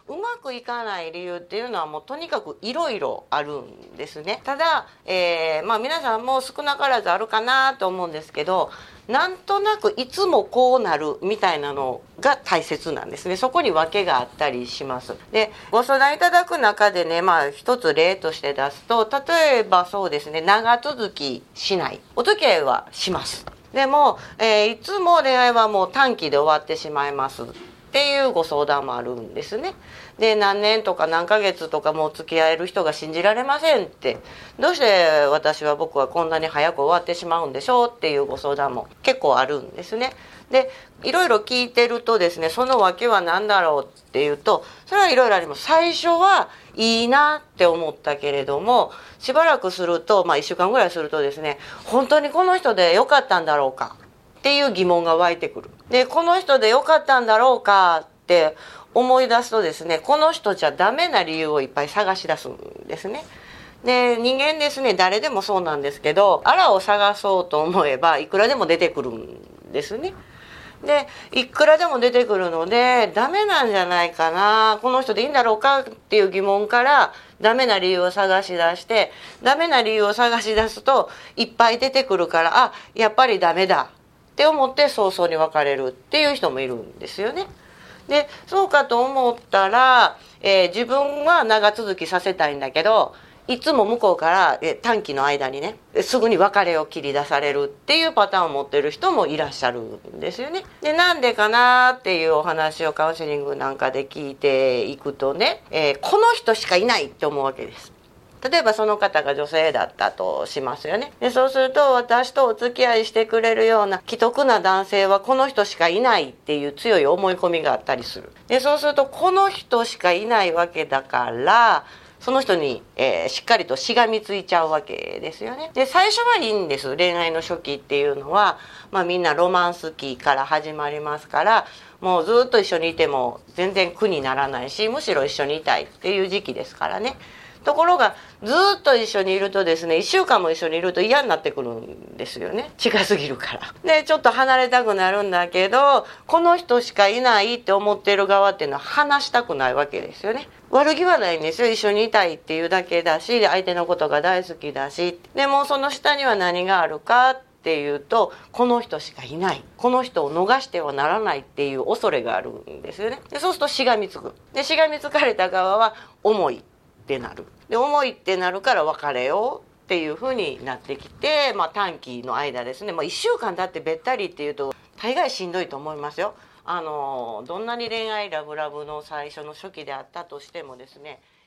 うまくいかない理由っていうのはもうとにかくいろいろあるんですね。ただ、皆さんも少なからずあるかなと思うんですけど、なんとなくいつもこうなるみたいなのが大切なんですね。そこに訳があったりします。で、ご相談いただく中でね、一つ例として出すと、例えばそうですね、長続きしない。お付き合いはします。でも、いつも恋愛はもう短期で終わってしまいますっていうご相談もあるんですね。で、何年とか何ヶ月とかもう付き合える人が信じられませんって、どうして僕はこんなに早く終わってしまうんでしょうっていうご相談も結構あるんですね。で、いろいろ聞いてるとですね、その訳は何だろうっていうと、それはいろいろあります。最初はいいなって思ったけれども、しばらくすると、1週間ぐらいするとですね、本当にこの人で良かったんだろうかっていう疑問が湧いてくる。で、この人で良かったんだろうかって思い出すとですね、この人じゃダメな理由をいっぱい探し出すんですね。で、人間ですね、誰でもそうなんですけど、あらを探そうと思えばいくらでも出てくるんですね。で、いくらでも出てくるので、ダメなんじゃないかな、この人でいいんだろうかっていう疑問からダメな理由を探し出して、ダメな理由を探し出すといっぱい出てくるから、やっぱりダメだって思って早々に別れるっていう人もいるんですよね。で、そうかと思ったら、自分は長続きさせたいんだけど、いつも向こうから短期の間にね、すぐに別れを切り出されるっていうパターンを持ってる人もいらっしゃるんですよね。で、なんでかなっていうお話をカウンセリングなんかで聞いていくとね、この人しかいないって思うわけです。例えばその方が女性だったとしますよね。で、そうすると、私とお付き合いしてくれるような既得な男性はこの人しかいないっていう強い思い込みがあったりする。で、そうするとこの人しかいないわけだから、その人に、しっかりとしがみついちゃうわけですよね。で、最初はいいんです。恋愛の初期っていうのは、みんなロマンス期から始まりますから、もうずっと一緒にいても全然苦にならないし、むしろ一緒にいたいっていう時期ですからね。ところがずっと一緒にいるとですね、1週間も一緒にいると嫌になってくるんですよね。近すぎるから。で、ちょっと離れたくなるんだけど、この人しかいないって思ってる側っていうのは話したくないわけですよね。悪気はないんですよ。一緒にいたいっていうだけだし、相手のことが大好きだし。でもその下には何があるかっていうと、この人しかいない、この人を逃してはならないっていう恐れがあるんですよね。で、そうするとしがみつく。で、しがみつかれた側は重いってなる。で、重いってなるから別れようっていう風になってきて、短期の間ですね、1週間経ってべったりっていうと大概しんどいと思いますよ。どんなに恋愛ラブラブの最初の初期であったとしてもですね、